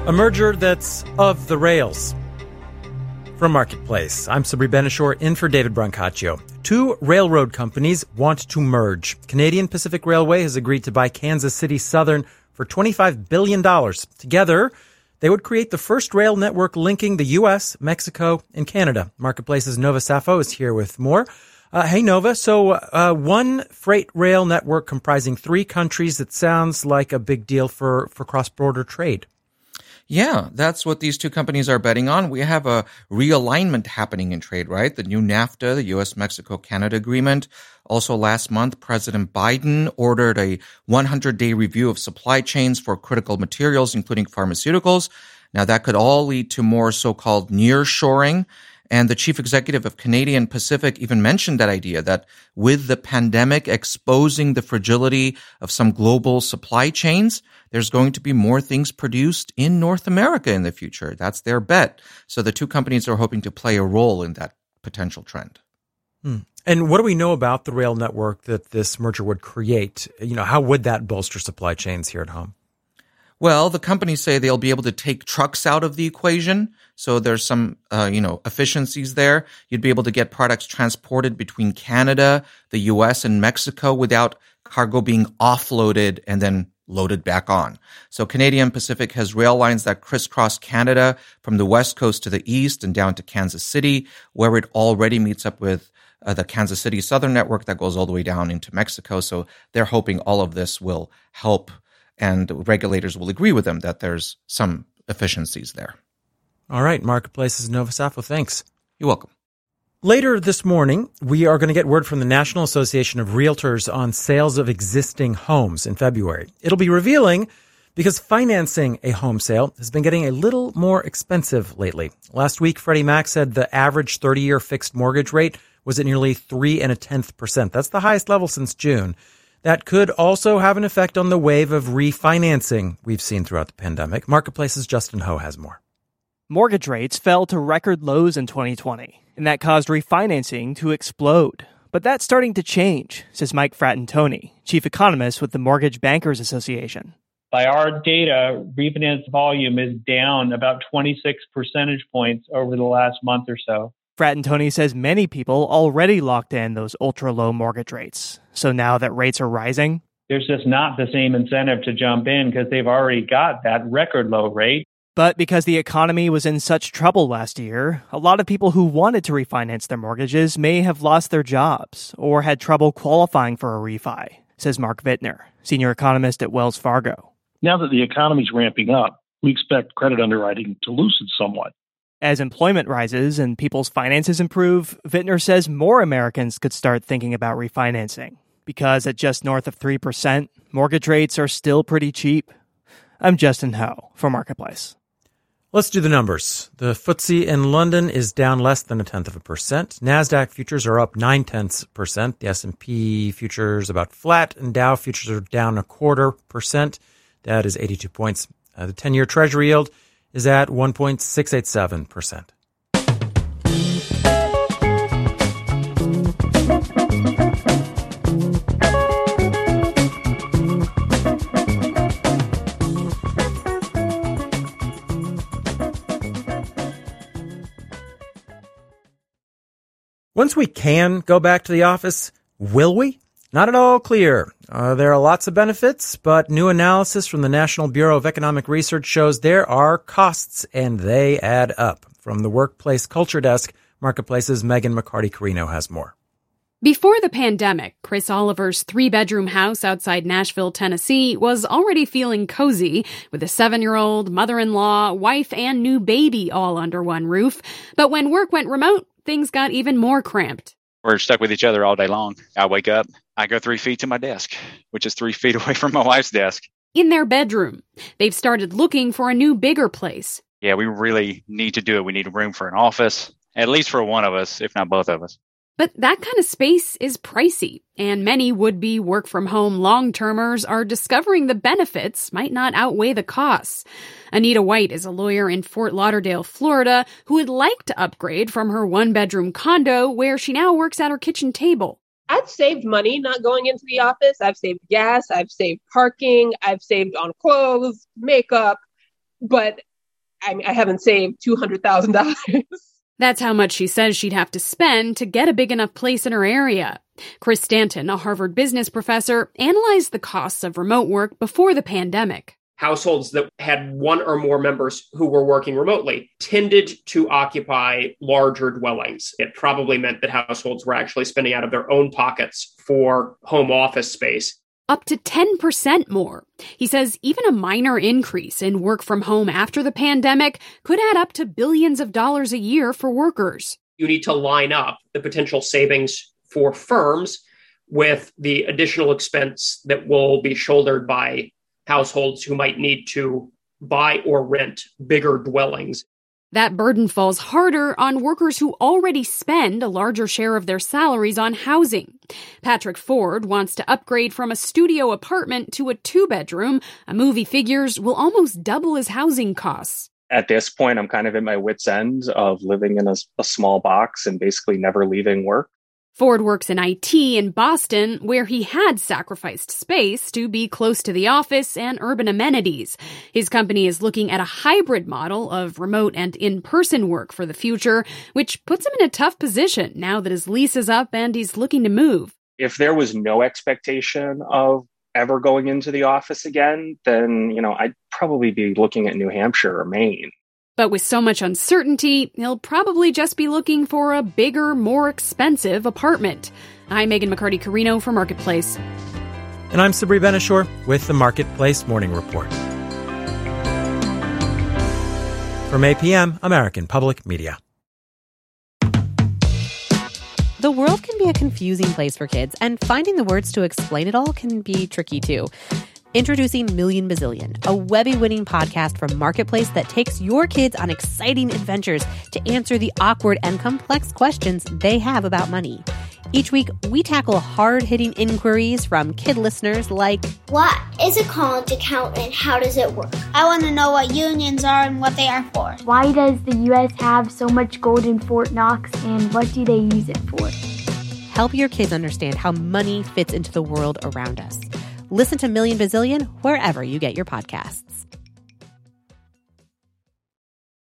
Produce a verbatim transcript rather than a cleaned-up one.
A merger that's of the rails. From Marketplace, I'm Sabri Benishore in for David Brancaccio. Two railroad companies want to merge. Canadian Pacific Railway has agreed to buy Kansas City Southern for twenty-five billion dollars. Together, they would create the first rail network linking the U S, Mexico, and Canada. Marketplace's Nova Safo is here with more. Uh, hey, Nova. So uh, one freight rail network comprising three countries, it sounds like a big deal for, for cross-border trade. Yeah, that's what these two companies are betting on. We have a realignment happening in trade, right? The new NAFTA, the U S Mexico Canada agreement. Also last month, President Biden ordered a hundred day review of supply chains for critical materials, including pharmaceuticals. Now that could all lead to more so-called nearshoring. And the chief executive of Canadian Pacific even mentioned that idea that with the pandemic exposing the fragility of some global supply chains, there's going to be more things produced in North America in the future. That's their bet. So the two companies are hoping to play a role in that potential trend. Hmm. And what do we know about the rail network that this merger would create? You know, how would that bolster supply chains here at home? Well, the companies say they'll be able to take trucks out of the equation. So there's some, uh, you know, efficiencies there. You'd be able to get products transported between Canada, the U S, and Mexico without cargo being offloaded and then loaded back on. So Canadian Pacific has rail lines that crisscross Canada from the west coast to the east and down to Kansas City, where it already meets up with uh, the Kansas City Southern network that goes all the way down into Mexico. So they're hoping all of this will help, and regulators will agree with them that there's some efficiencies there. All right. Marketplace's Nova Safo. Thanks. You're welcome. Later this morning, we are going to get word from the National Association of Realtors on sales of existing homes in February. It'll be revealing because financing a home sale has been getting a little more expensive lately. Last week, Freddie Mac said the average thirty-year fixed mortgage rate was at nearly three and a tenth percent. That's the highest level since June. That could also have an effect on the wave of refinancing we've seen throughout the pandemic. Marketplace's Justin Ho has more. Mortgage rates fell to record lows in twenty twenty, and that caused refinancing to explode. But that's starting to change, says Mike Frattantoni, chief economist with the Mortgage Bankers Association. By our data, refinance volume is down about twenty-six percentage points over the last month or so. Frattantoni says many people already locked in those ultra-low mortgage rates. So now that rates are rising, there's just not the same incentive to jump in because they've already got that record low rate. But because the economy was in such trouble last year, a lot of people who wanted to refinance their mortgages may have lost their jobs or had trouble qualifying for a refi, says Mark Vittner, senior economist at Wells Fargo. Now that the economy's ramping up, we expect credit underwriting to loosen somewhat. As employment rises and people's finances improve, Vittner says more Americans could start thinking about refinancing because at just north of three percent, mortgage rates are still pretty cheap. I'm Justin Ho for Marketplace. Let's do the numbers. The F T S E in London is down less than a tenth of a percent. NASDAQ futures are up nine tenths percent. The S and P futures about flat, and Dow futures are down a quarter percent. That is eighty-two points. Uh, the ten-year Treasury yield is at one point six eight seven percent. Once we can go back to the office, will we? Not at all clear. Uh, there are lots of benefits, but new analysis from the National Bureau of Economic Research shows there are costs, and they add up. From the Workplace Culture Desk, Marketplace's Megan McCarty-Carino has more. Before the pandemic, Chris Oliver's three-bedroom house outside Nashville, Tennessee, was already feeling cozy with a seven-year-old, mother-in-law, wife, and new baby all under one roof. But when work went remote, things got even more cramped. We're stuck with each other all day long. I wake up, I go three feet to my desk, which is three feet away from my wife's desk. In their bedroom, they've started looking for a new, bigger place. Yeah, we really need to do it. We need room for an office, at least for one of us, if not both of us. But that kind of space is pricey, and many would-be work-from-home long-termers are discovering the benefits might not outweigh the costs. Anita White is a lawyer in Fort Lauderdale, Florida, who would like to upgrade from her one-bedroom condo where she now works at her kitchen table. I've saved money not going into the office. I've saved gas. I've saved parking. I've saved on clothes, makeup. But I mean, I haven't saved two hundred thousand dollars. That's how much she says she'd have to spend to get a big enough place in her area. Chris Stanton, a Harvard business professor, analyzed the costs of remote work before the pandemic. Households that had one or more members who were working remotely tended to occupy larger dwellings. It probably meant that households were actually spending out of their own pockets for home office space. Up to ten percent more. He says even a minor increase in work from home after the pandemic could add up to billions of dollars a year for workers. You need to line up the potential savings for firms with the additional expense that will be shouldered by households who might need to buy or rent bigger dwellings. That burden falls harder on workers who already spend a larger share of their salaries on housing. Patrick Ford wants to upgrade from a studio apartment to a two-bedroom. A move he figures will almost double his housing costs. At this point, I'm kind of at my wit's end of living in a, a small box and basically never leaving work. Ford works in I T in Boston, where he had sacrificed space to be close to the office and urban amenities. His company is looking at a hybrid model of remote and in-person work for the future, which puts him in a tough position now that his lease is up and he's looking to move. If there was no expectation of ever going into the office again, then, you know, I'd probably be looking at New Hampshire or Maine. But with so much uncertainty, he'll probably just be looking for a bigger, more expensive apartment. I'm Megan McCarty-Carino for Marketplace. And I'm Sabri Ben-Achour with the Marketplace Morning Report. From A P M, American Public Media. The world can be a confusing place for kids, and finding the words to explain it all can be tricky too. Introducing Million Bazillion, a Webby-winning podcast from Marketplace that takes your kids on exciting adventures to answer the awkward and complex questions they have about money. Each week, we tackle hard-hitting inquiries from kid listeners like, what is a college account and how does it work? I want to know what unions are and what they are for. Why does the U S have so much gold in Fort Knox and what do they use it for? Help your kids understand how money fits into the world around us. Listen to Million Bazillion wherever you get your podcasts.